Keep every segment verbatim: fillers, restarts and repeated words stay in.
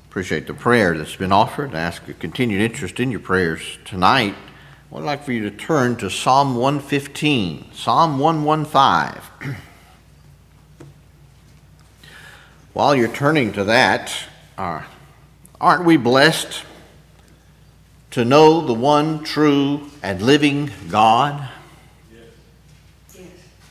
Appreciate the prayer that's been offered. I ask a continued interest in your prayers tonight. I'd like for you to turn to Psalm one fifteen, Psalm one fifteen. While you're turning to that, uh, aren't we blessed to know the one true and living God? Yes.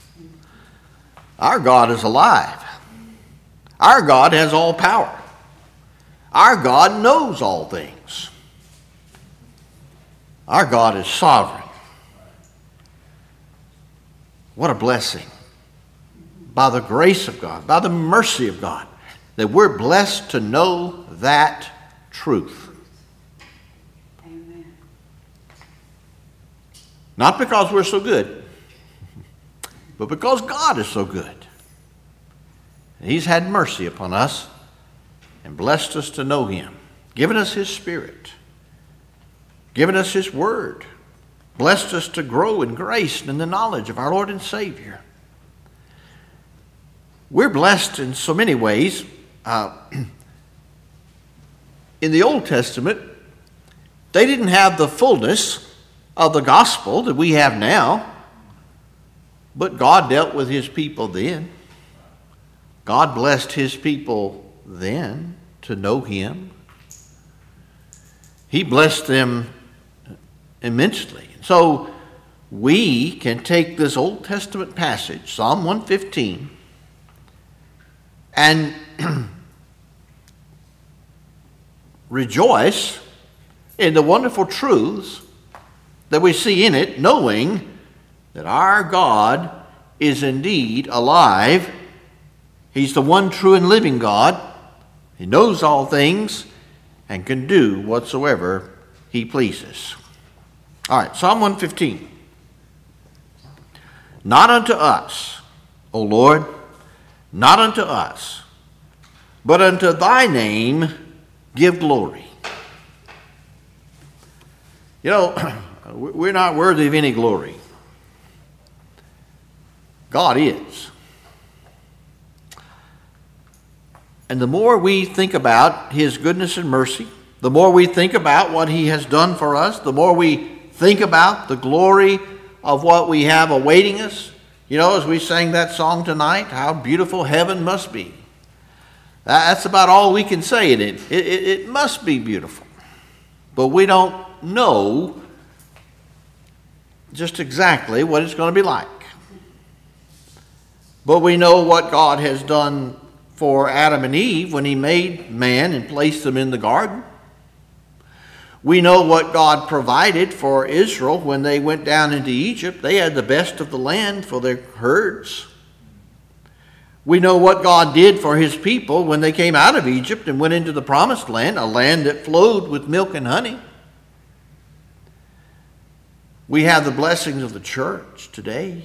Our God is alive. Our God has all power. Our God knows all things. Our God is sovereign. What a blessing. By the grace of God, by the mercy of God, that we're blessed to know that truth. Amen. Not because we're so good, but because God is so good. He's had mercy upon us and blessed us to know him, given us his Spirit, given us his word, blessed us to grow in grace and in the knowledge of our Lord and Savior. We're blessed in so many ways. Uh, in the Old Testament, they didn't have the fullness of the gospel that we have now, but God dealt with his people then. God blessed his people then to know him. He blessed them immensely. So we can take this Old Testament passage, Psalm one fifteen, and rejoice in the wonderful truths that we see in it, knowing that our God is indeed alive. He's the one true and living God. He knows all things and can do whatsoever he pleases. All right, Psalm one fifteen. Not unto us, O Lord, not unto us, but unto thy name give glory. You know, we're not worthy of any glory. God is. And the more we think about his goodness and mercy, the more we think about what he has done for us, the more we think about the glory of what we have awaiting us. You know, as we sang that song tonight, how beautiful heaven must be. That's about all we can say in it. It, it, it must be beautiful. But we don't know just exactly what it's going to be like. But we know what God has done for Adam and Eve when he made man and placed them in the garden. We know what God provided for Israel when they went down into Egypt. They had the best of the land for their herds. We know what God did for his people when they came out of Egypt and went into the promised land, a land that flowed with milk and honey. We have the blessings of the church today.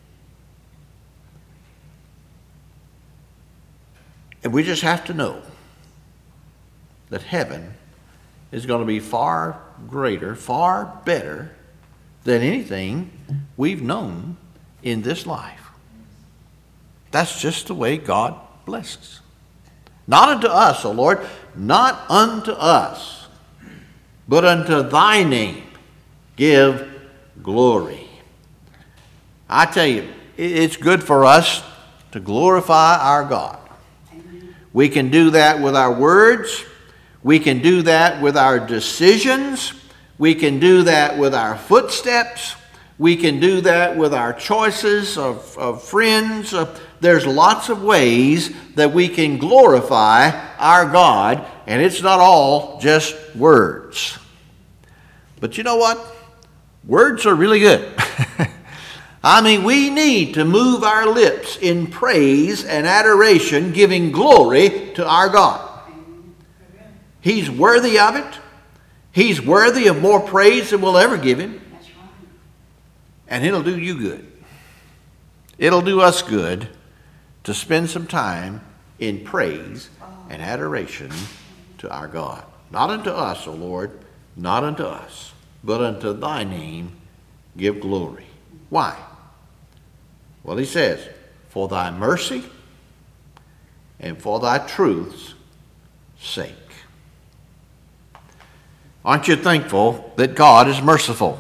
And we just have to know that heaven is going to be far greater, far better than anything we've known in this life. That's just the way God blesses. Not unto us, O Lord, not unto us, but unto thy name give glory. I tell you, it's good for us to glorify our God. We can do that with our words. We can do that with our decisions. We can do that with our footsteps. We can do that with our choices of, of friends. Uh, there's lots of ways that we can glorify our God, and it's not all just words. But you know what? Words are really good. I mean, we need to move our lips in praise and adoration, giving glory to our God. He's worthy of it. He's worthy of more praise than we'll ever give him. And it'll do you good. It'll do us good to spend some time in praise and adoration to our God. Not unto us, O Lord, not unto us, but unto thy name give glory. Why? Well, he says, for thy mercy and for thy truth's sake. Aren't you thankful that God is merciful?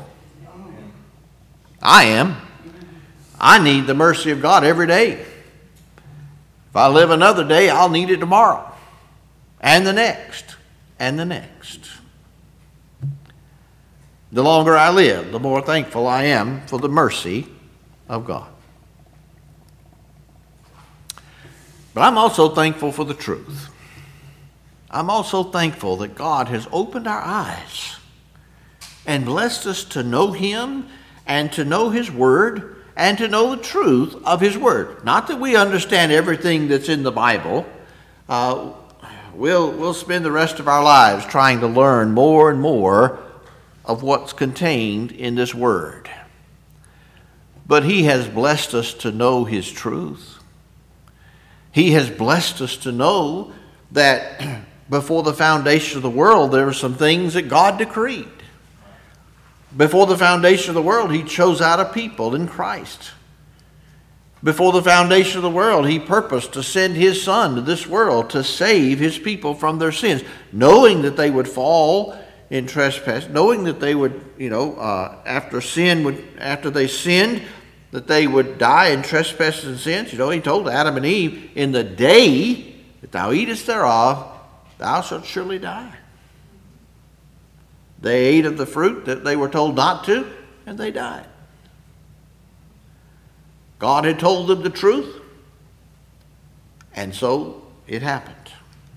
I am. I need the mercy of God every day. If I live another day, I'll need it tomorrow, and the next, and the next. The longer I live, the more thankful I am for the mercy of God. But I'm also thankful for the truth. I'm also thankful that God has opened our eyes and blessed us to know Him and to know His Word and to know the truth of His Word. Not that we understand everything that's in the Bible. Uh, we'll, we'll spend the rest of our lives trying to learn more and more of what's contained in this Word. But He has blessed us to know His truth. He has blessed us to know that before the foundation of the world, there were some things that God decreed. Before the foundation of the world, He chose out a people in Christ. Before the foundation of the world, He purposed to send His Son to this world to save His people from their sins, knowing that they would fall in trespass, knowing that they would, you know, uh, after sin would, after they sinned, that they would die in trespasses and sins. You know, He told Adam and Eve, in the day that thou eatest thereof, thou shalt surely die. They ate of the fruit that they were told not to, and they died. God had told them the truth, and so it happened.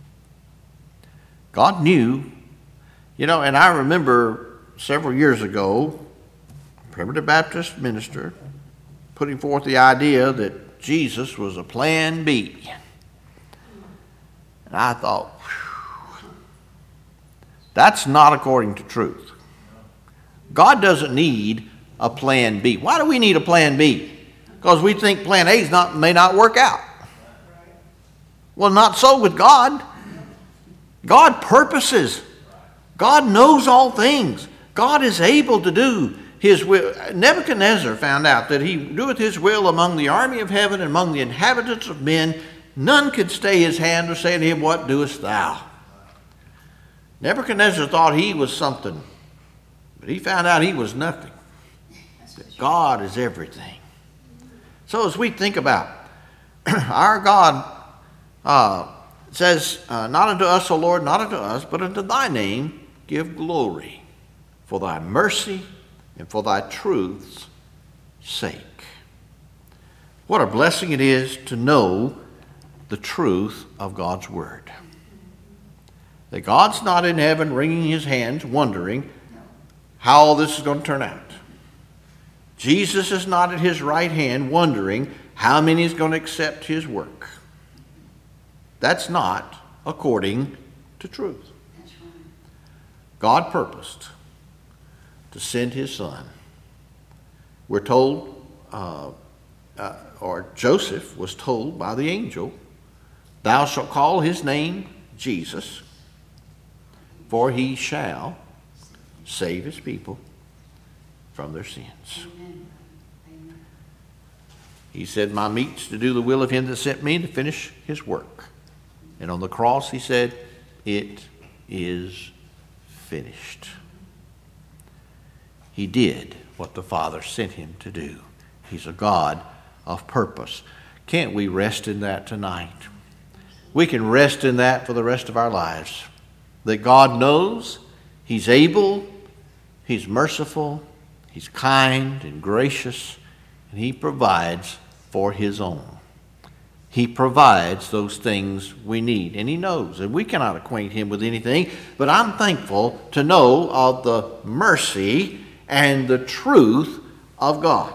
God knew, you know, and I remember several years ago, a primitive Baptist minister putting forth the idea that Jesus was a plan B. And I thought, whew, that's not according to truth. God doesn't need a plan B. Why do we need a plan B? Because we think plan A is not, may not work out. Well, not so with God. God purposes. God knows all things. God is able to do His will. Nebuchadnezzar found out that he doeth His will among the army of heaven and among the inhabitants of men. None could stay His hand or say to him, what doest thou? Nebuchadnezzar thought he was something, but he found out he was nothing. That God is everything. So as we think about our God, uh, says, uh, not unto us, O Lord, not unto us, but unto Thy name give glory for Thy mercy and for Thy truth's sake. What a blessing it is to know the truth of God's Word. That God's not in heaven wringing His hands, wondering how all this is going to turn out. Jesus is not at His right hand, wondering how many is going to accept His work. That's not according to truth. God purposed to send His Son. We're told, uh, uh, or Joseph was told by the angel, thou shalt call His name Jesus, for He shall save His people from their sins. Amen. Amen. He said, my meat's to do the will of Him that sent me, to finish His work. And on the cross He said, it is finished. He did what the Father sent Him to do. He's a God of purpose. Can't we rest in that tonight? We can rest in that for the rest of our lives. That God knows He's able, He's merciful, He's kind and gracious, and He provides for His own. He provides those things we need, and He knows, and we cannot acquaint Him with anything, but I'm thankful to know of the mercy and the truth of God.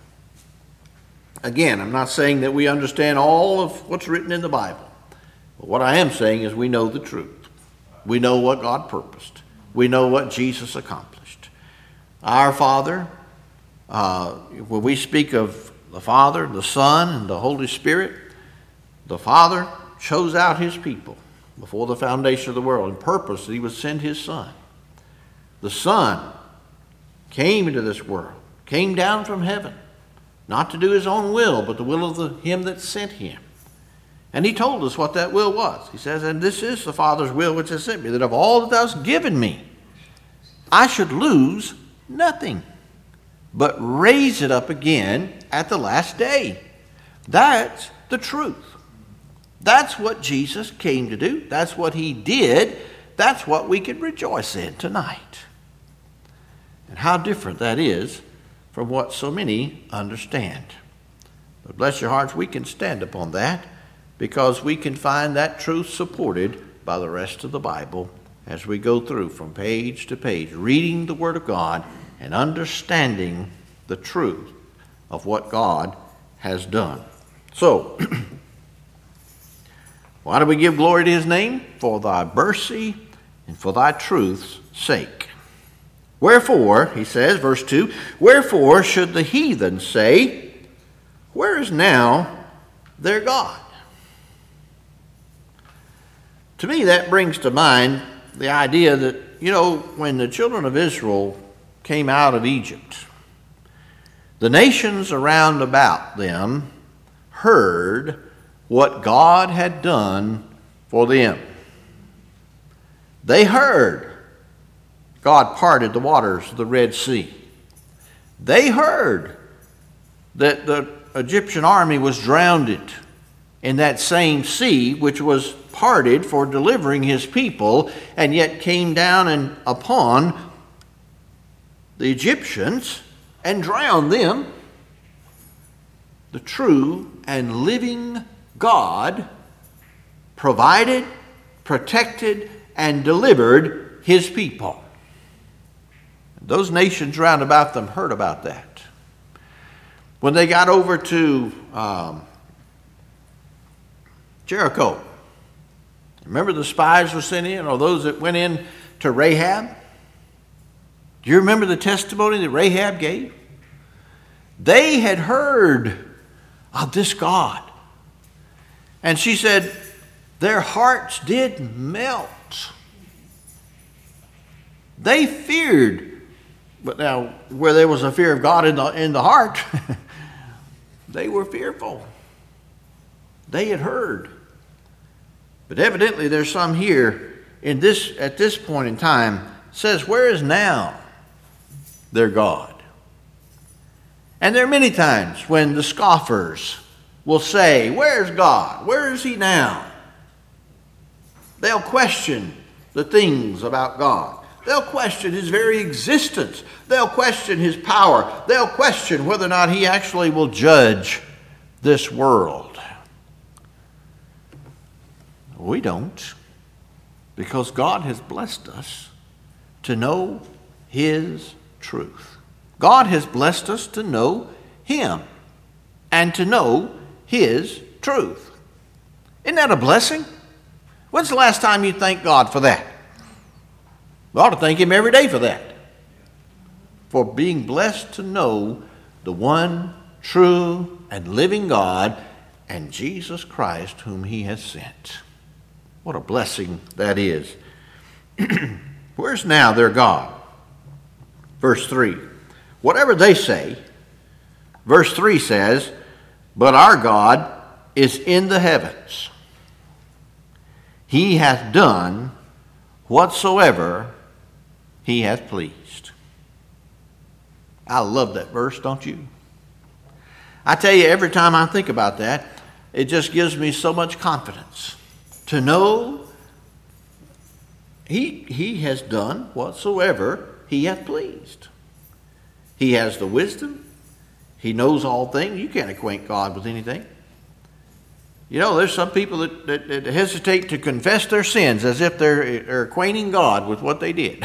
Again, I'm not saying that we understand all of what's written in the Bible, but what I am saying is we know the truth. We know what God purposed. We know what Jesus accomplished. Our Father, uh, when we speak of the Father, the Son, and the Holy Spirit, the Father chose out His people before the foundation of the world and purposed that He would send His Son. The Son came into this world, came down from heaven, not to do His own will, but the will of the, Him that sent Him. And He told us what that will was. He says, and this is the Father's will which has sent me, that of all that Thou hast given me, I should lose nothing, but raise it up again at the last day. That's the truth. That's what Jesus came to do. That's what he did. That's what we can rejoice in tonight. And how different that is from what so many understand. But bless your hearts, we can stand upon that because we can find that truth supported by the rest of the Bible as we go through from page to page, reading the Word of God and understanding the truth of what God has done. So, why do we give glory to his name? For thy mercy and for thy truth's sake. Wherefore, he says, verse two, wherefore should the heathen say, where is now their God? To me, that brings to mind the idea that, you know, when the children of Israel came out of Egypt, the nations around about them heard what God had done for them. They heard God parted the waters of the Red Sea. They heard that the Egyptian army was drowned in that same sea, which was parted for delivering his people, and yet came down and upon the Egyptians and drowned them. The true and living God provided, protected, and delivered his people. Those nations round about them heard about that. When they got over to um, Jericho, remember the spies were sent in, or those that went in to Rahab? Do you remember the testimony that Rahab gave? They had heard of this God. And she said, their hearts did melt. They feared, but now where there was a fear of God in the, in the heart, they were fearful. They had heard. But evidently there's some here in this at this point in time says, where is now their God? And there are many times when the scoffers will say, where's God? Where is he now? They'll question the things about God. They'll question his very existence. They'll question his power. They'll question whether or not he actually will judge this world. We don't, because God has blessed us to know his truth. God has blessed us to know him and to know his truth. Isn't that a blessing? When's the last time you thanked God for that? We ought to thank him every day for that. For being blessed to know the one true and living God and Jesus Christ whom he has sent. What a blessing that is. Where's now their God? Verse three. Whatever they say, verse three says, but our God is in the heavens. He hath done whatsoever he hath pleased. I love that verse, don't you? I tell you, every time I think about that, it just gives me so much confidence to know he, he has done whatsoever he hath pleased. He has the wisdom. He knows all things. You can't acquaint God with anything. You know, there's some people that, that, that hesitate to confess their sins as if they're, they're acquainting God with what they did.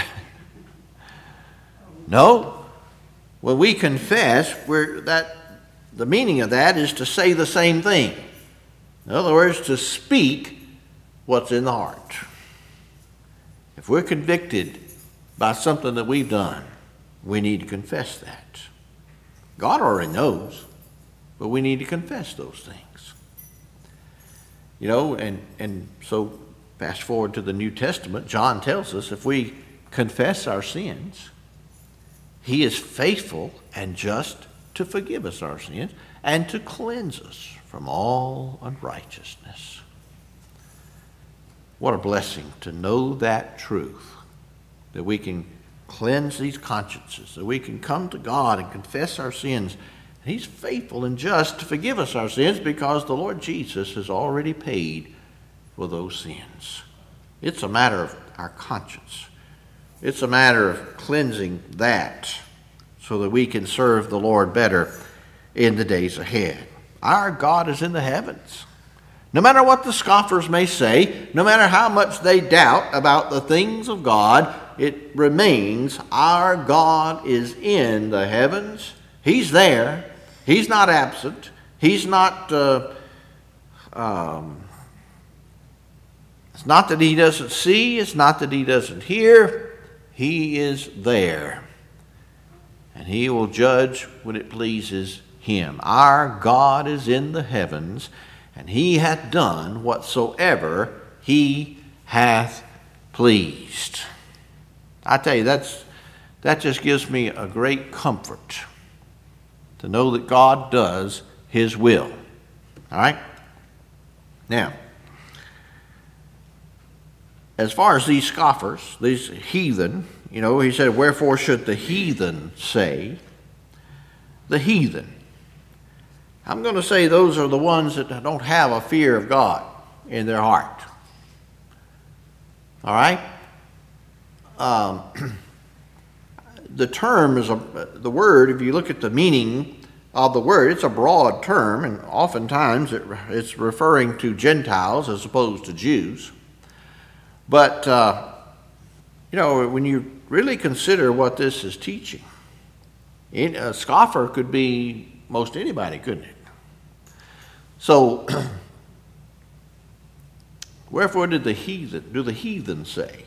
No. When we confess, we're, that, the meaning of that is to say the same thing. In other words, to speak what's in the heart. If we're convicted by something that we've done, we need to confess that. God already knows, but we need to confess those things. You know, and, and so fast forward to the New Testament, John tells us if we confess our sins, he is faithful and just to forgive us our sins and to cleanse us from all unrighteousness. What a blessing to know that truth, that we can cleanse these consciences so we can come to God and confess our sins. He's faithful and just to forgive us our sins because the Lord Jesus has already paid for those sins. It's a matter of our conscience. It's a matter of cleansing that so that we can serve the Lord better in the days ahead. Our God is in the heavens. No matter what the scoffers may say, no matter how much they doubt about the things of God, it remains our God is in the heavens. He's there. He's not absent. He's not, uh, um, it's not that he doesn't see. It's not that he doesn't hear. He is there. And he will judge when it pleases him. Our God is in the heavens, and he hath done whatsoever he hath pleased. I tell you, that's that just gives me a great comfort to know that God does his will. All right? Now, as far as these scoffers, these heathen, you know, he said, wherefore should the heathen say? The heathen. I'm going to say those are the ones that don't have a fear of God in their heart. All right? Um, the term is a, the word, if you look at the meaning of the word, it's a broad term, and oftentimes it, it's referring to Gentiles as opposed to Jews. But, uh, you know, when you really consider what this is teaching, a scoffer could be most anybody, couldn't it? So, wherefore did the heathen, do the heathen say?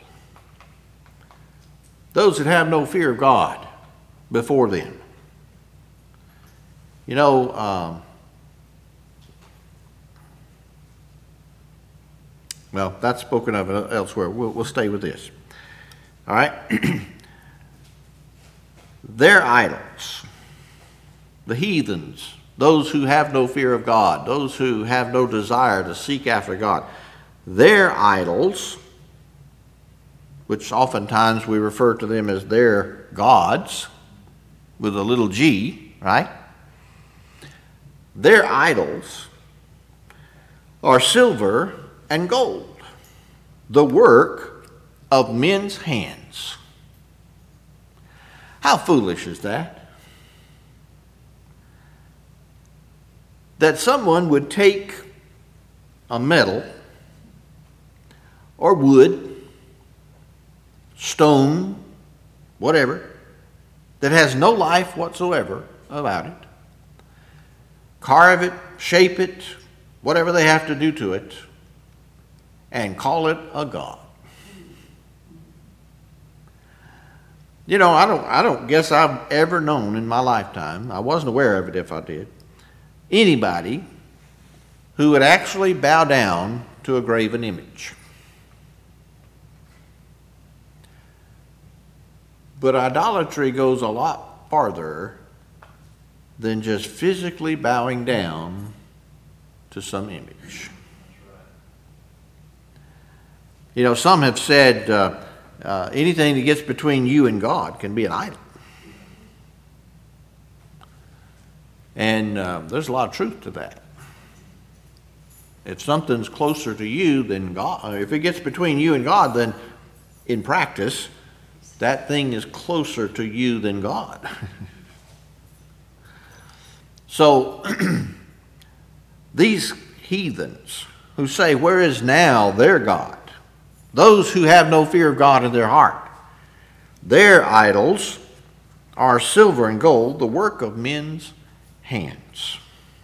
Those that have no fear of God before them. You know, um, well, that's spoken of elsewhere. We'll, we'll stay with this. All right? Their idols, the heathens, those who have no fear of God, those who have no desire to seek after God, their idols, which oftentimes we refer to them as their gods, with a little g, right? Their idols are silver and gold, the work of men's hands. How foolish is that? That someone would take a metal or wood, stone, whatever, that has no life whatsoever about it, carve it, shape it, whatever they have to do to it, and call it a god. You know, I don't I don't guess I've ever known in my lifetime, I wasn't aware of it if I did, anybody who would actually bow down to a graven image. But idolatry goes a lot farther than just physically bowing down to some image. You know, some have said uh, uh, anything that gets between you and God can be an idol. And uh, there's a lot of truth to that. If something's closer to you than God, if it gets between you and God, then in practice, that thing is closer to you than God. So, these heathens who say, where is now their God? Those who have no fear of God in their heart. Their idols are silver and gold, the work of men's hands.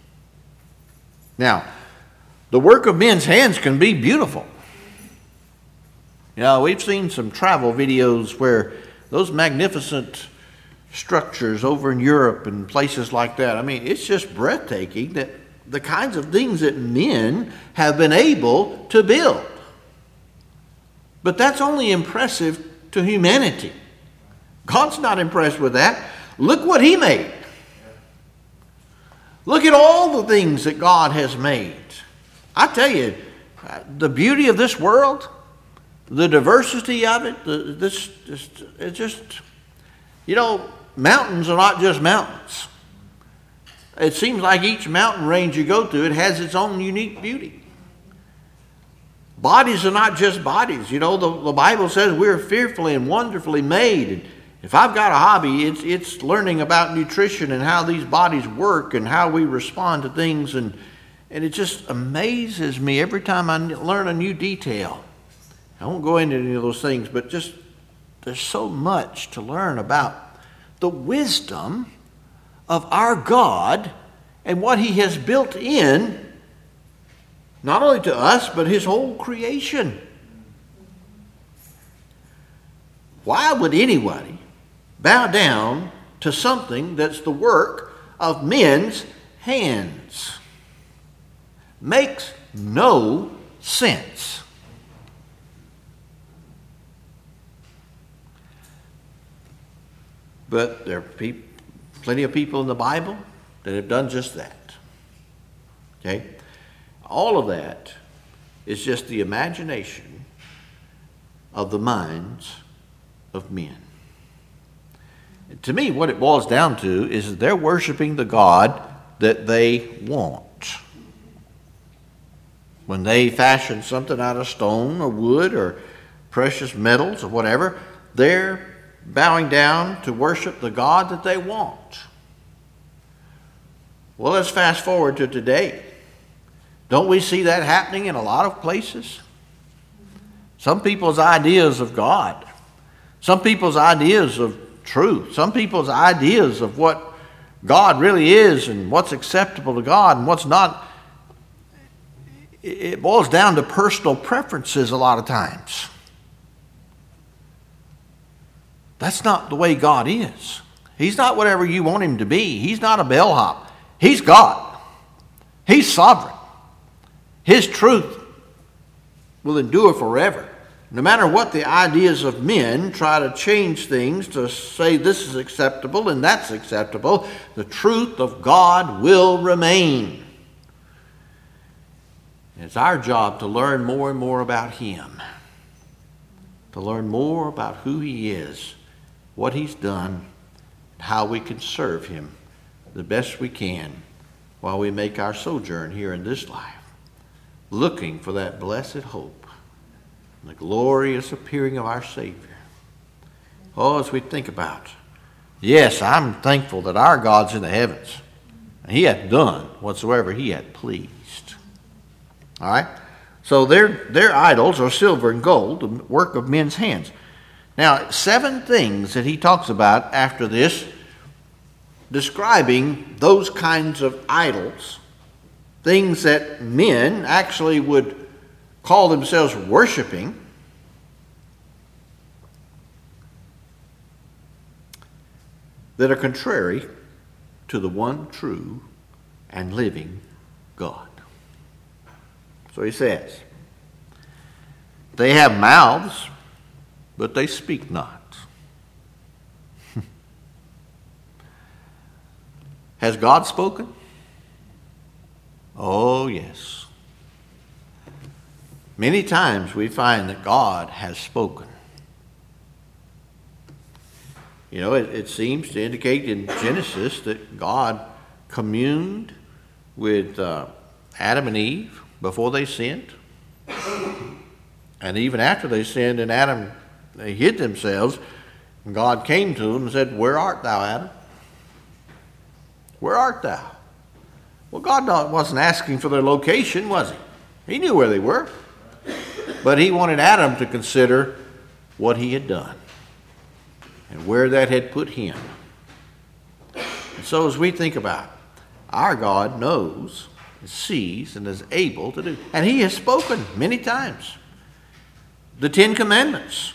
Now, the work of men's hands can be beautiful. You know, we've seen some travel videos where those magnificent structures over in Europe and places like that, I mean, it's just breathtaking that the kinds of things that men have been able to build. But that's only impressive to humanity. God's not impressed with that. Look what he made. Look at all the things that God has made. I tell you, the beauty of this world, the diversity of it, the, this, this, it's just You know, mountains are not just mountains. It seems like each mountain range you go to, it has its own unique beauty. Bodies are not just bodies. You know, the, the Bible says we're fearfully and wonderfully made. And if I've got a hobby, it's, it's learning about nutrition and how these bodies work and how we respond to things. And, and it just amazes me every time I learn a new detail. I won't go into any of those things, but just there's so much to learn about the wisdom of our God and what He has built in, not only to us, but His whole creation. Why would anybody bow down to something that's the work of men's hands? Makes no sense. But there are pe- plenty of people in the Bible that have done just that. Okay? All of that is just the imagination of the minds of men. And to me, what it boils down to is that they're worshiping the God that they want. When they fashion something out of stone or wood or precious metals or whatever, they're bowing down to worship the God that they want. Well, let's fast forward to today. Don't we see that happening in a lot of places? Some people's ideas of God, some people's ideas of truth, some people's ideas of what God really is and what's acceptable to God and what's not, it boils down to personal preferences a lot of times. That's not the way God is. He's not whatever you want Him to be. He's not a bellhop. He's God. He's sovereign. His truth will endure forever. No matter what the ideas of men try to change things to say this is acceptable and that's acceptable, the truth of God will remain. It's our job to learn more and more about Him, to learn more about who He is, what He's done, and how we can serve Him the best we can while we make our sojourn here in this life, looking for that blessed hope, the glorious appearing of our Savior. Oh, as we think about, yes, I'm thankful that our God's in the heavens, and He hath done whatsoever He hath pleased. All right? So their, their idols are silver and gold, the work of men's hands. Now, seven things that he talks about after this, describing those kinds of idols, things that men actually would call themselves worshiping. That are contrary to the one true and living God. So he says, they have mouths, but they speak not. Has God spoken? Oh, yes. Many times we find that God has spoken. You know, it, it seems to indicate in Genesis that God communed with uh, Adam and Eve before they sinned. And even after they sinned and Adam, they hid themselves, and God came to them and said, "Where art thou, Adam? Where art thou?" Well, God wasn't asking for their location, was He? He knew where they were. But He wanted Adam to consider what he had done and where that had put him. And so as we think about it, our God knows, sees, and is able to do. And He has spoken many times. The Ten Commandments.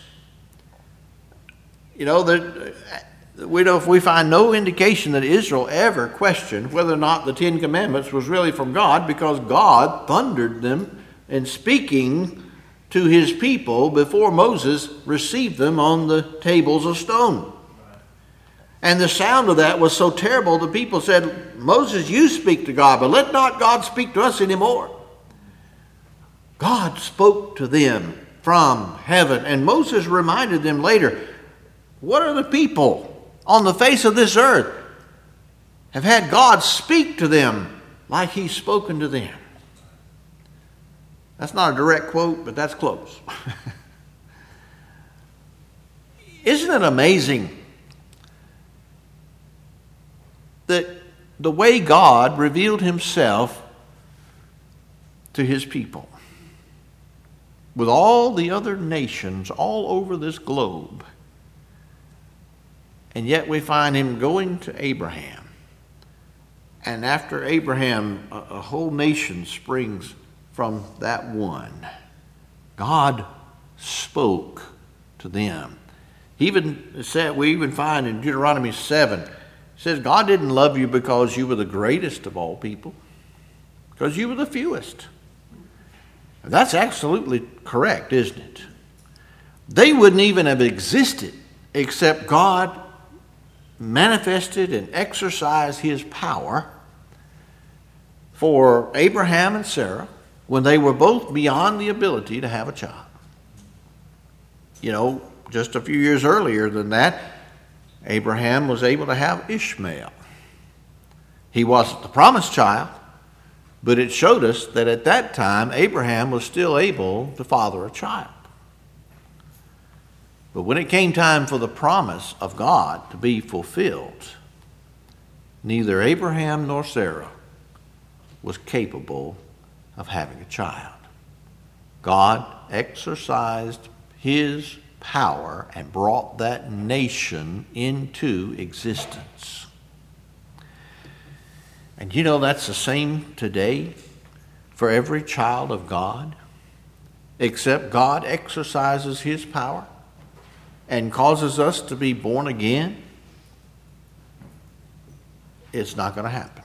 You know, that we know if we find no indication that Israel ever questioned whether or not the Ten Commandments was really from God, because God thundered them in speaking to His people before Moses received them on the tables of stone. And the sound of that was so terrible, the people said, "Moses, you speak to God, but let not God speak to us anymore." God spoke to them from heaven, and Moses reminded them later, what are the people on the face of this earth have had God speak to them like he's spoken to them. That's not a direct quote, but that's close. Isn't it amazing that the way God revealed himself to his people, with all the other nations all over this globe, and yet we find him going to Abraham. And after Abraham, a, a whole nation springs from that one. God spoke to them. He even said, we even find in Deuteronomy seven, it says, God didn't love you because you were the greatest of all people, because you were the fewest. That's absolutely correct, isn't it? They wouldn't even have existed except God manifested and exercised his power for Abraham and Sarah when they were both beyond the ability to have a child. You know, just a few years earlier than that, Abraham was able to have Ishmael. He wasn't the promised child, but it showed us that at that time, Abraham was still able to father a child. But when it came time for the promise of God to be fulfilled, neither Abraham nor Sarah was capable of having a child. God exercised his power and brought that nation into existence. And you know that's the same today for every child of God, except God exercises his power and causes us to be born again. It's not going to happen.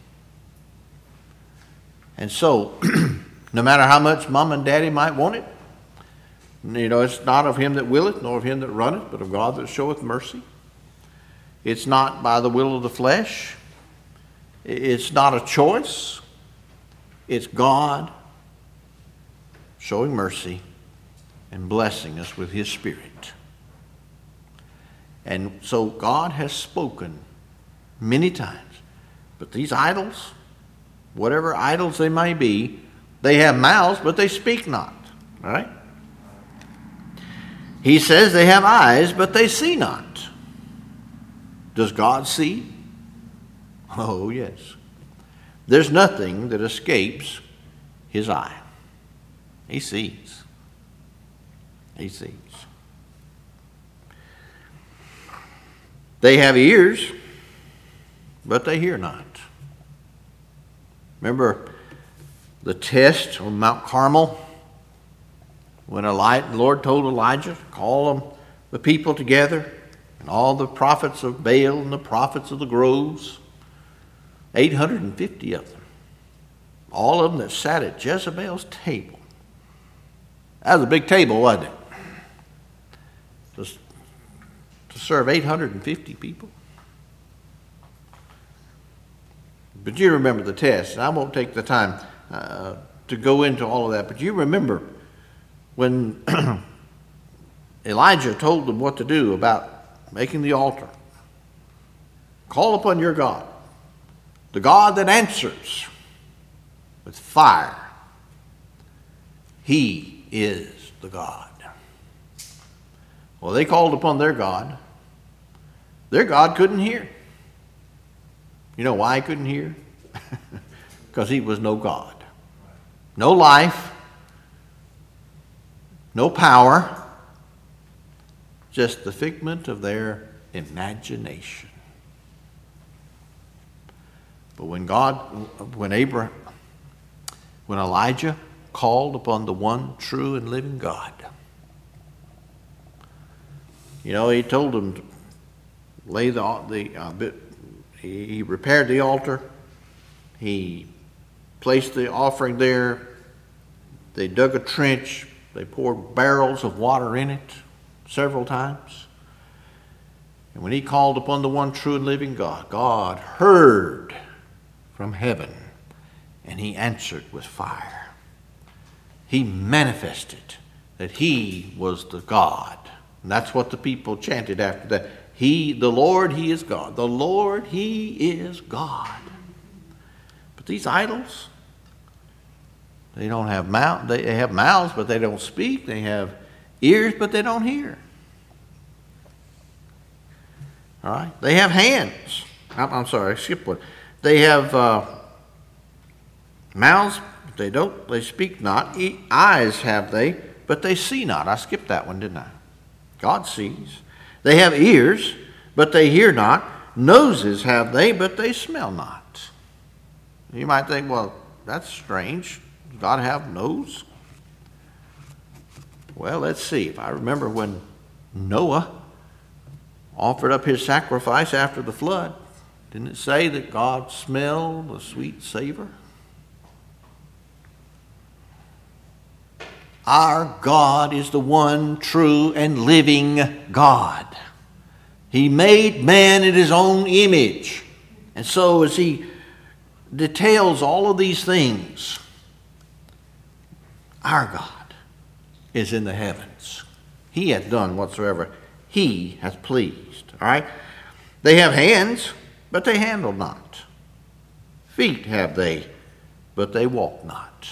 And so, no matter how much mom and daddy might want it, you know, it's not of him that willeth, nor of him that runneth, but of God that showeth mercy. It's not by the will of the flesh. It's not a choice. It's God showing mercy and blessing us with his Spirit. And so God has spoken many times. But these idols, whatever idols they may be, they have mouths, but they speak not. All right? He says they have eyes, but they see not. Does God see? Oh, yes. There's nothing that escapes his eye. He sees. He sees. They have ears, but they hear not. Remember the test on Mount Carmel when Eli- the Lord told Elijah to call them, the people together, and all the prophets of Baal and the prophets of the groves, eight hundred fifty of them, all of them that sat at Jezebel's table. That was a big table, wasn't it? Just to serve eight hundred fifty people. But you remember the test, and I won't take the time uh, to go into all of that, but you remember when Elijah told them what to do about making the altar. Call upon your God, the God that answers with fire. He is the God. Well, they called upon their God. Their God couldn't hear. You know why he couldn't hear? Because he was no God. No life. No power. Just the figment of their imagination. But when God, when Abraham, when Elijah called upon the one true and living God, you know, he told them to lay the, the uh, bit, he, he repaired the altar. He placed the offering there. They dug a trench. They poured barrels of water in it several times. And when he called upon the one true and living God, God heard from heaven, and he answered with fire. He manifested that he was the God. And that's what the people chanted after that. He, the Lord, He is God. The Lord, He is God. But these idols, they don't have mouth. They have mouths, but they don't speak. They have ears, but they don't hear. All right. They have hands. I'm, I'm sorry, I skipped one. They have uh, mouths, but they don't. They speak not. E- eyes have they, but they see not. I skipped that one, didn't I? God sees. They have ears, but they hear not. Noses have they, but they smell not. You might think, well, that's strange. Does God have nose? Well, let's see. If I remember when Noah offered up his sacrifice after the flood, didn't it say that God smelled the sweet savor? Our God is the one true and living God. He made man in His own image. And so as He details all of these things, our God is in the heavens. He hath done whatsoever He hath pleased. All right? They have hands, but they handle not. Feet have they, but they walk not.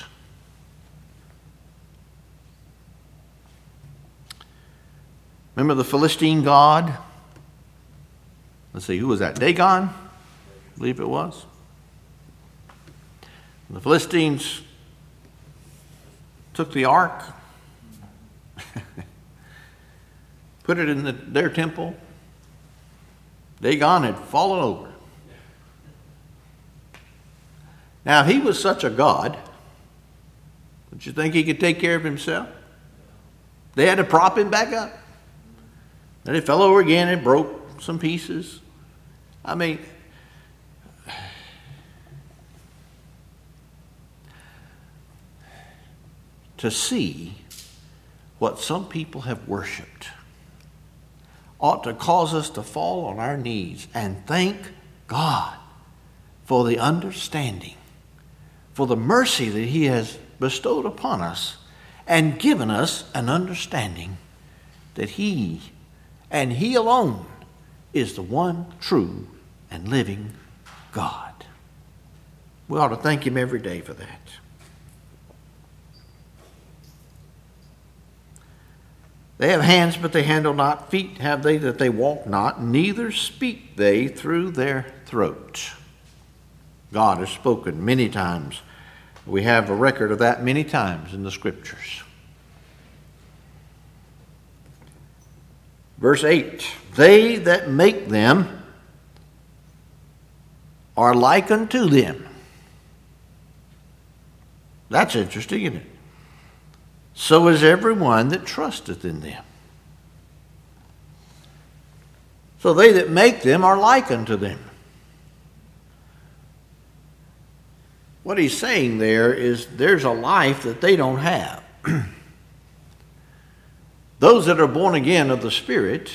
Remember the Philistine god? Let's see, who was that? Dagon? I believe it was. The Philistines took the ark, put it in the, their temple. Dagon had fallen over. Now, if he was such a god, don't you think he could take care of himself? They had to prop him back up. Then it fell over again and broke some pieces. I mean, to see what some people have worshipped ought to cause us to fall on our knees and thank God for the understanding, for the mercy that He has bestowed upon us and given us an understanding that He and He alone is the one true and living God. We ought to thank Him every day for that. They have hands, but they handle not. Feet have they, that they walk not. Neither speak they through their throat. God has spoken many times. We have a record of that many times in the Scriptures. Verse eight, they that make them are like unto them. That's interesting, isn't it? So is everyone that trusteth in them. So they that make them are like unto them. What he's saying there is there's a life that they don't have. Those that are born again of the Spirit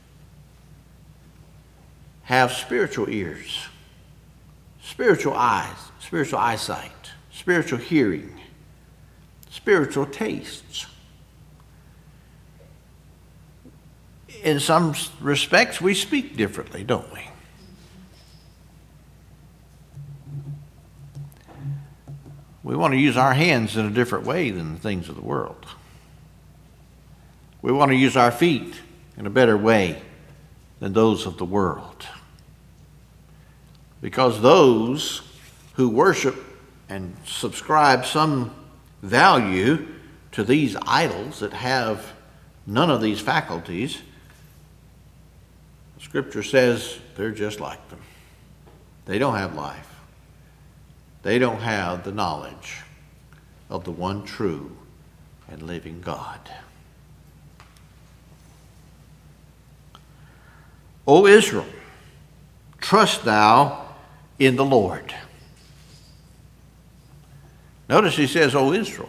have spiritual ears, spiritual eyes, spiritual eyesight, spiritual hearing, spiritual tastes. In some respects, we speak differently, don't we? We want to use our hands in a different way than the things of the world. We want to use our feet in a better way than those of the world. Because those who worship and subscribe some value to these idols that have none of these faculties, Scripture says they're just like them. They don't have life. They don't have the knowledge of the one true and living God. O Israel, trust thou in the Lord. Notice he says, O Israel.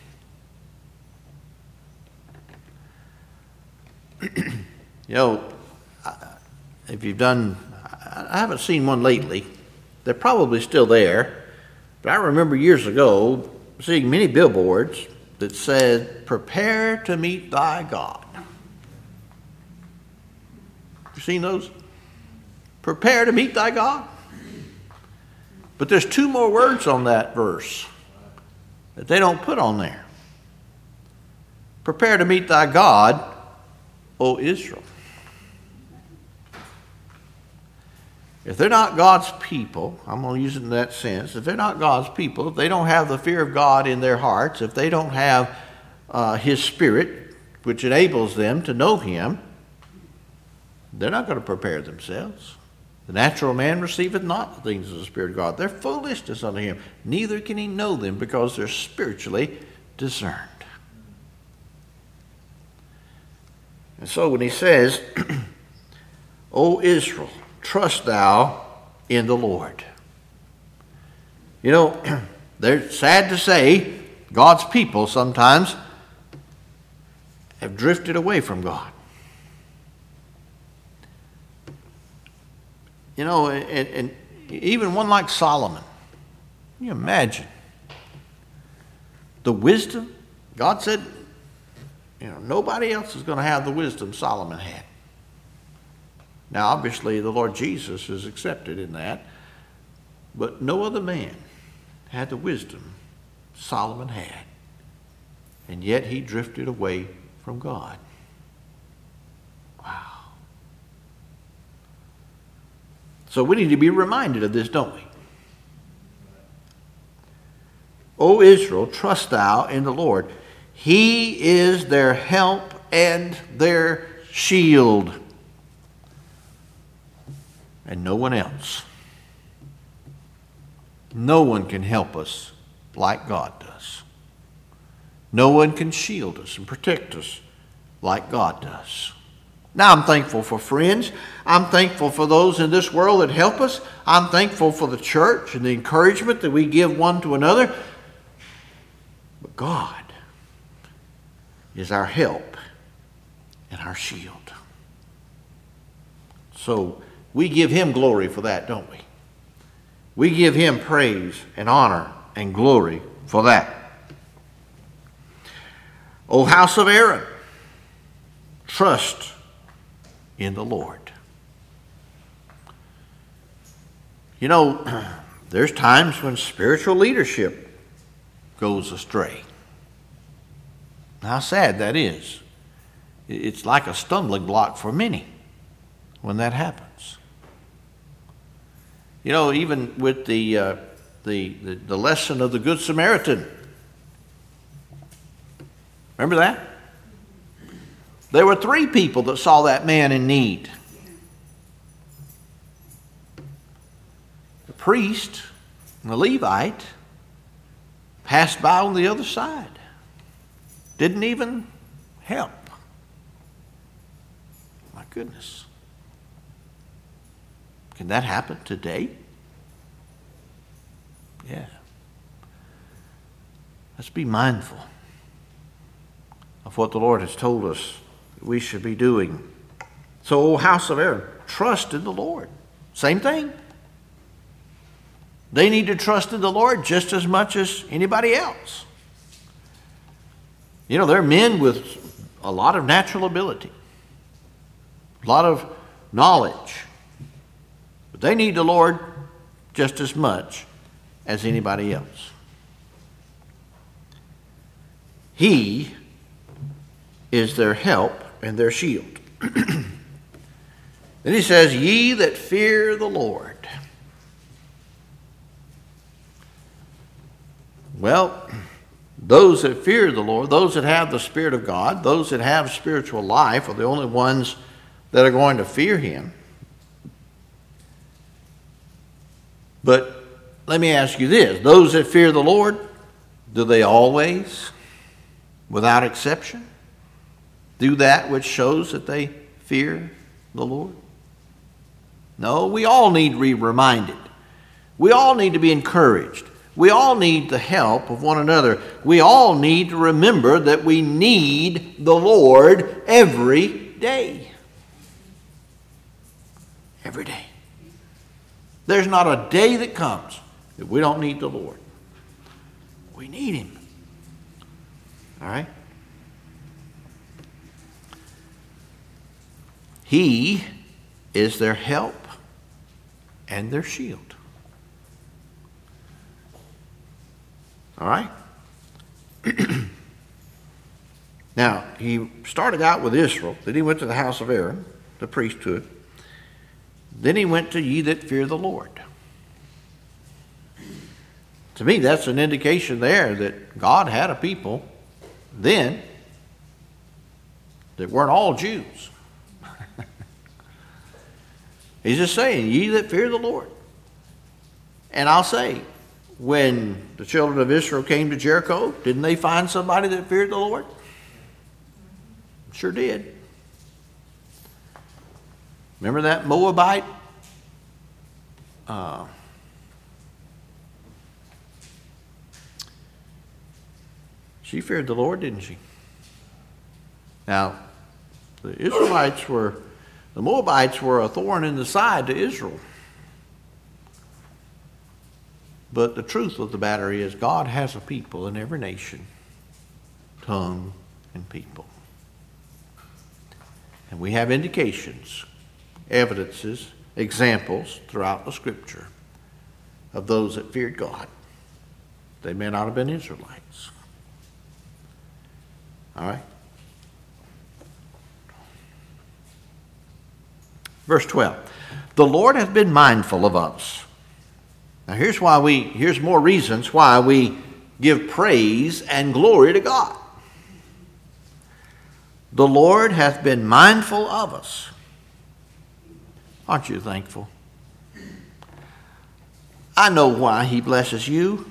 You know, if you've done, I haven't seen one lately. They're probably still there. But I remember years ago seeing many billboards that said, prepare to meet thy God. You seen those? Prepare to meet thy God. But there's two more words on that verse that they don't put on there. Prepare to meet thy God, O Israel. If they're not God's people, I'm going to use it in that sense, if they're not God's people, if they don't have the fear of God in their hearts, if they don't have uh, His Spirit, which enables them to know Him, they're not going to prepare themselves. The natural man receiveth not the things of the Spirit of God. They're foolishness unto him. Neither can he know them because they're spiritually discerned. And so when he says, O Israel, trust thou in the Lord. You know, they're sad to say, God's people sometimes have drifted away from God. You know, and, and even one like Solomon, can you imagine the wisdom? God said, you know, nobody else is going to have the wisdom Solomon had. Now, obviously, the Lord Jesus is accepted in that, but no other man had the wisdom Solomon had, and yet he drifted away from God. Wow. So we need to be reminded of this, don't we? O Israel, trust thou in the Lord. He is their help and their shield, and no one else. No one can help us like God does. No one can shield us and protect us like God does. Now, I'm thankful for friends. I'm thankful for those in this world that help us. I'm thankful for the church and the encouragement that we give one to another. But God is our help and our shield. So we give Him glory for that, don't we? We give Him praise and honor and glory for that. O house of Aaron, trust in the Lord. You know, there's times when spiritual leadership goes astray. How sad that is. It's like a stumbling block for many when that happens. You know, even with the, uh, the, the, the lesson of the Good Samaritan. Remember that? There were three people that saw that man in need. The priest and the Levite passed by on the other side. Didn't even help. My goodness. Can that happen today? Yeah. Let's be mindful of what the Lord has told us we should be doing. So, O house of Aaron, trust in the Lord. Same thing. They need to trust in the Lord just as much as anybody else. You know, they're men with a lot of natural ability, a lot of knowledge. But they need the Lord just as much as anybody else. He is their help and their shield. Then he says, ye that fear the Lord. Well, those that fear the Lord, those that have the Spirit of God, those that have spiritual life are the only ones that are going to fear Him. But let me ask you this. Those that fear the Lord, do they always, without exception, do that which shows that they fear the Lord? No, we all need to be reminded. We all need to be encouraged. We all need the help of one another. We all need to remember that we need the Lord every day. Every day. There's not a day that comes that we don't need the Lord. We need Him. All right? He is their help and their shield. All right? Now, he started out with Israel. Then he went to the house of Aaron, the priesthood. Then he went to ye that fear the Lord. To me, that's an indication there that God had a people then that weren't all Jews. He's just saying, ye that fear the Lord. And I'll say, when the children of Israel came to Jericho, didn't they find somebody that feared the Lord? Sure did. Remember that Moabite? Uh, she feared the Lord, didn't she? Now, the Israelites were, the Moabites were a thorn in the side to Israel. But the truth of the matter is God has a people in every nation, tongue, and people. And we have indications, evidences, examples throughout the Scripture of those that feared God. They may not have been Israelites. All right? Verse twelve. The Lord hath been mindful of us. Now here's why we, here's more reasons why we give praise and glory to God. The Lord hath been mindful of us. Aren't you thankful? I know why he blesses you.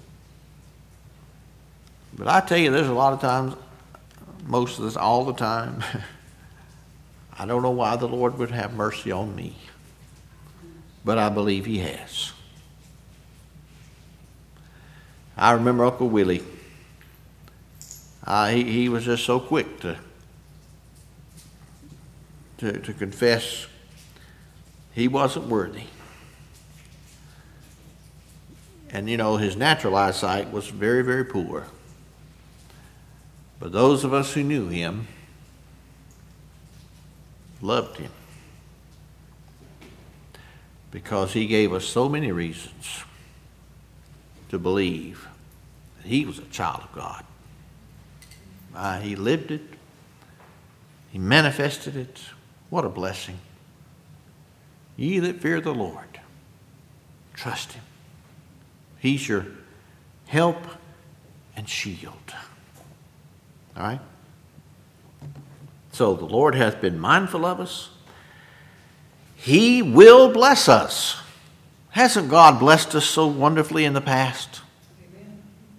But I tell you, there's a lot of times, most of this, all the time, I don't know why the Lord would have mercy on me. But I believe he has. I remember Uncle Willie. Uh, he, he was just so quick to, to, to confess he wasn't worthy. And, you know, his natural eyesight was very, very poor. But those of us who knew him loved him because he gave us so many reasons to believe that he was a child of God. Uh, he lived it. He manifested it. What a blessing. Ye that fear the Lord, trust him. He's your help and shield. All right? So the Lord hath been mindful of us. He will bless us. Hasn't God blessed us so wonderfully in the past? Amen.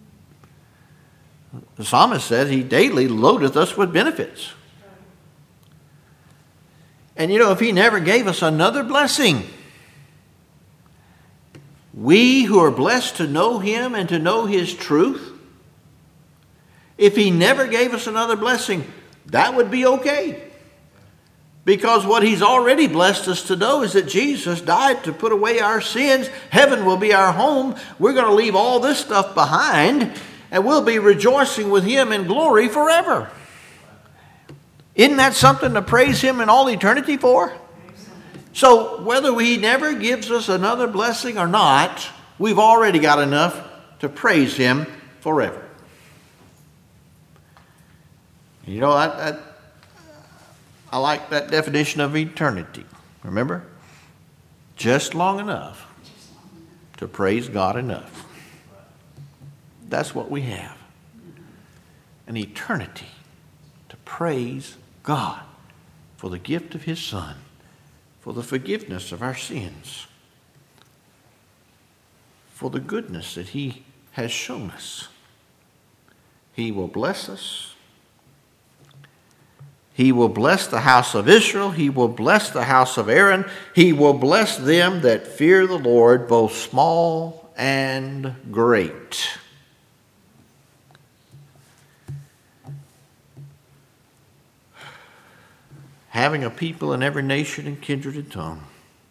The psalmist says he daily loadeth us with benefits. And you know, if he never gave us another blessing, we who are blessed to know him and to know his truth, if he never gave us another blessing, that would be okay. Because what he's already blessed us to know is that Jesus died to put away our sins. Heaven will be our home. We're going to leave all this stuff behind, and we'll be rejoicing with him in glory forever. Isn't that something to praise him in all eternity for? So whether he never gives us another blessing or not, we've already got enough to praise him forever. You know, I, I, I like that definition of eternity. Remember? Just long enough to praise God enough. That's what we have. An eternity to praise God for the gift of his Son, for the forgiveness of our sins, for the goodness that he has shown us. He will bless us. He will bless the house of Israel. He will bless the house of Aaron. He will bless them that fear the Lord, both small and great. Having a people in every nation and kindred and tongue.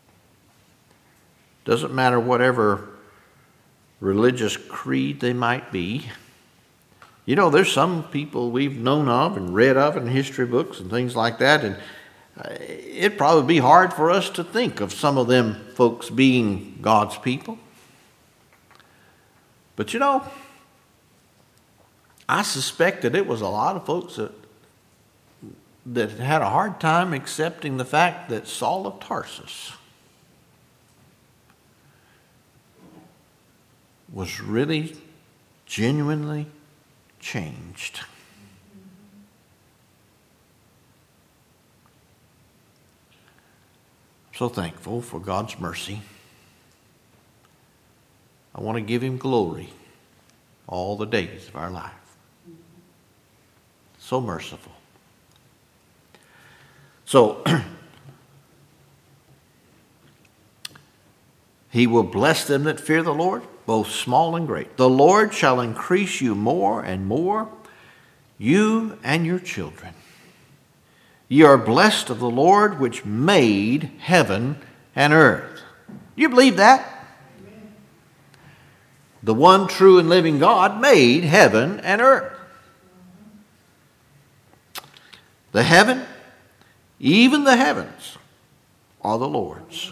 Doesn't matter whatever religious creed they might be. You know, there's some people we've known of and read of in history books and things like that, and it'd probably be hard for us to think of some of them folks being God's people. But you know, I suspect that it was a lot of folks that, that had a hard time accepting the fact that Saul of Tarsus was really genuinely changed. So thankful for God's mercy. I want to give him glory all the days of our life. So merciful. So, he will bless them that fear the Lord, both small and great. The Lord shall increase you more and more, you and your children. Ye are blessed of the Lord, which made heaven and earth. Do you believe that? Amen. The one true and living God made heaven and earth. The heaven, even the heavens, are the Lord's.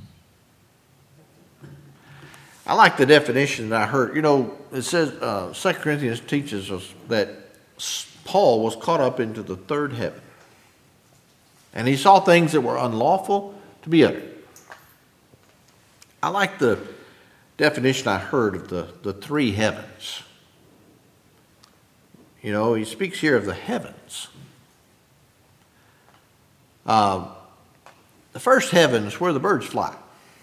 I like the definition that I heard. You know, it says, uh, Second Corinthians teaches us that Paul was caught up into the third heaven. And he saw things that were unlawful to be uttered. I like the definition I heard of the, the three heavens. You know, he speaks here of the heavens. Uh, the first heaven is where the birds fly.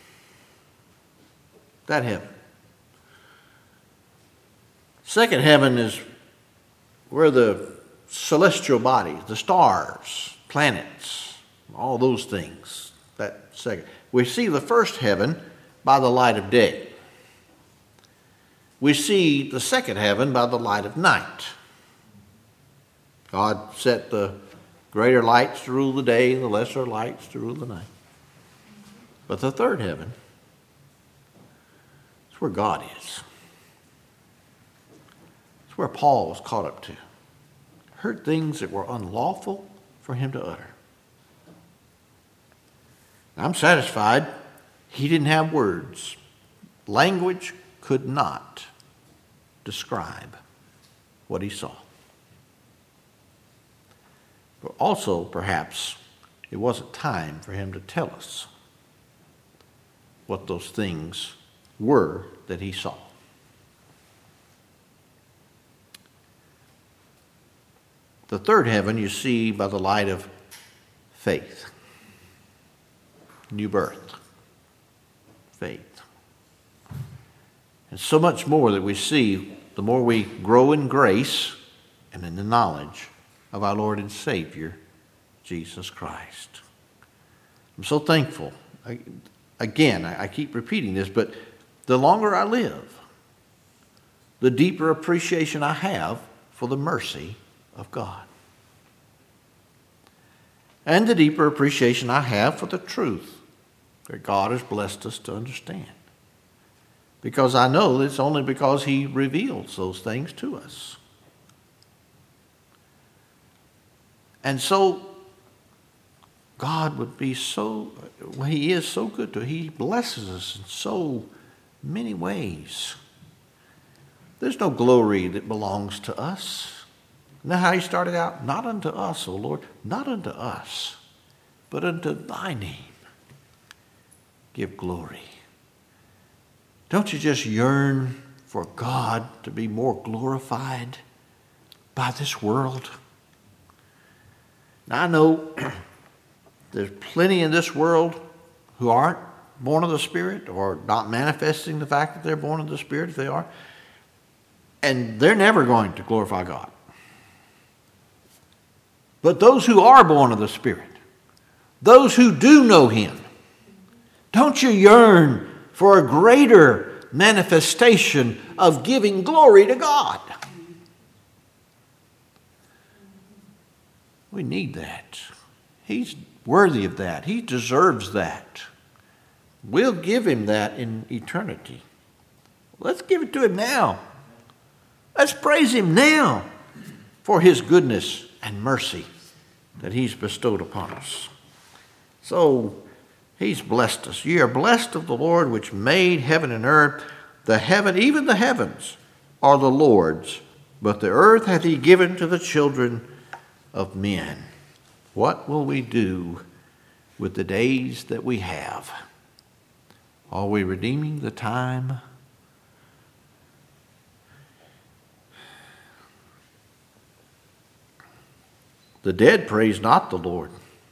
That heaven. Second heaven is where the celestial bodies, the stars, planets, all those things. That second. We see the first heaven by the light of day. We see the second heaven by the light of night. God set the greater lights to rule the day, the lesser lights to rule the night. But the third heaven is where God is. It's where Paul was caught up to. Heard things that were unlawful for him to utter. I'm satisfied he didn't have words. Language could not describe what he saw. But also, perhaps, it wasn't time for him to tell us what those things were that he saw. The third heaven you see by the light of faith. New birth. Faith. And so much more that we see the more we grow in grace and in the knowledge of our Lord and Savior, Jesus Christ. I'm so thankful. I, again, I, I keep repeating this, but the longer I live, the deeper appreciation I have for the mercy of God. And the deeper appreciation I have for the truth that God has blessed us to understand. Because I know it's only because he reveals those things to us. And so, God would be so, well, he is so good to us. He blesses us in so many ways. There's no glory that belongs to us. Isn't that how he started out? Not unto us, O Lord, not unto us, but unto thy name give glory. Don't you just yearn for God to be more glorified by this world? Now, I know there's plenty in this world who aren't born of the Spirit or not manifesting the fact that they're born of the Spirit if they are. And they're never going to glorify God. But those who are born of the Spirit, those who do know him, don't you yearn for a greater manifestation of giving glory to God? We need that. He's worthy of that. He deserves that. We'll give him that in eternity. Let's give it to him now. Let's praise him now for his goodness and mercy that he's bestowed upon us. So he's blessed us. Ye are blessed of the Lord which made heaven and earth. The heaven, even the heavens, are the Lord's, but the earth hath he given to the children of men. What will we do with the days that we have? Are we redeeming the time? The dead praise not the Lord.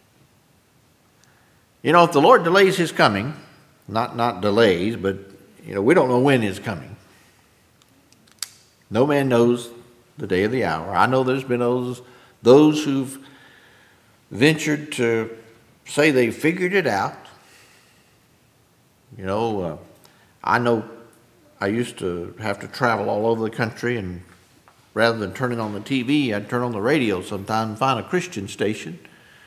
You know, if the Lord delays his coming, not, not delays, but, you know, we don't know when he's coming. No man knows the day of the hour. I know there's been those, those who've ventured to say they figured it out. You know, uh, I know I used to have to travel all over the country, and rather than turning on the T V, I'd turn on the radio sometime and find a Christian station.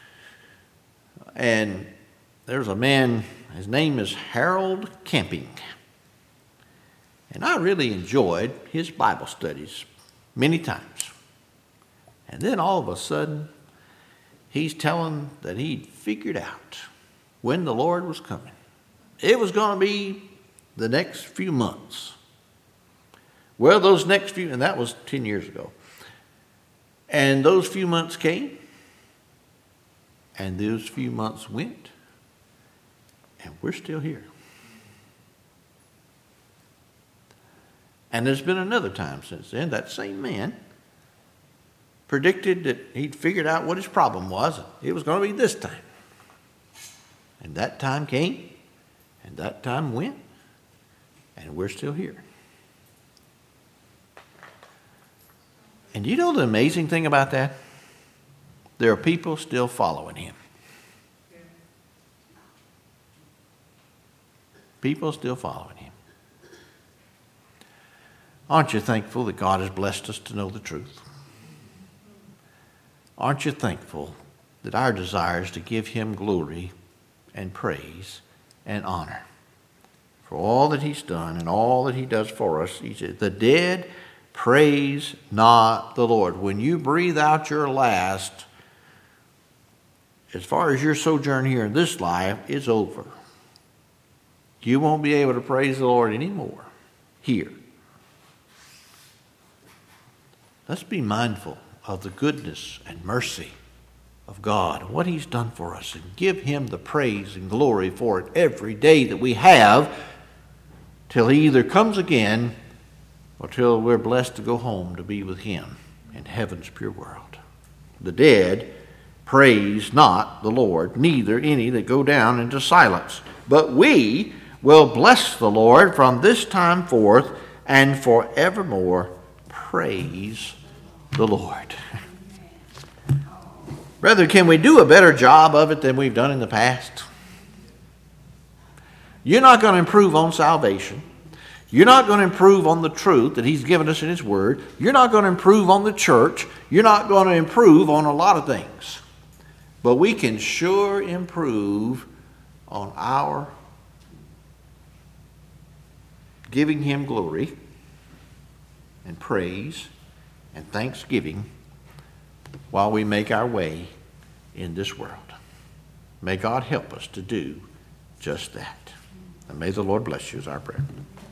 And there's a man, his name is Harold Camping. And I really enjoyed his Bible studies many times. And then all of a sudden, he's telling that he'd figured out when the Lord was coming. It was going to be the next few months. Well, those next few, and that was ten years ago. And those few months came, and those few months went, and we're still here. And there's been another time since then. That same man predicted that he'd figured out what his problem was. It was going to be this time. And that time came, and that time went, and we're still here. And you know the amazing thing about that? There are people still following him. People still following him. Aren't you thankful that God has blessed us to know the truth? Aren't you thankful that our desire is to give him glory and praise and honor for all that he's done and all that he does for us? He said, the dead praise not the Lord. When you breathe out your last, as far as your sojourn here in this life, it's over. You won't be able to praise the Lord anymore here. Let's be mindful of the goodness and mercy of God and what he's done for us, and give him the praise and glory for it every day that we have, till he either comes again or till we're blessed to go home to be with him in heaven's pure world. The dead praise not the Lord, neither any that go down into silence. But we will bless the Lord from this time forth and forevermore. Praise the Lord. Brother, can we do a better job of it than we've done in the past? You're not going to improve on salvation. You're not going to improve on the truth that he's given us in his word. You're not going to improve on the church. You're not going to improve on a lot of things. But we can sure improve on our giving him glory and praise and thanksgiving while we make our way in this world. May God help us to do just that. And may the Lord bless you is our prayer.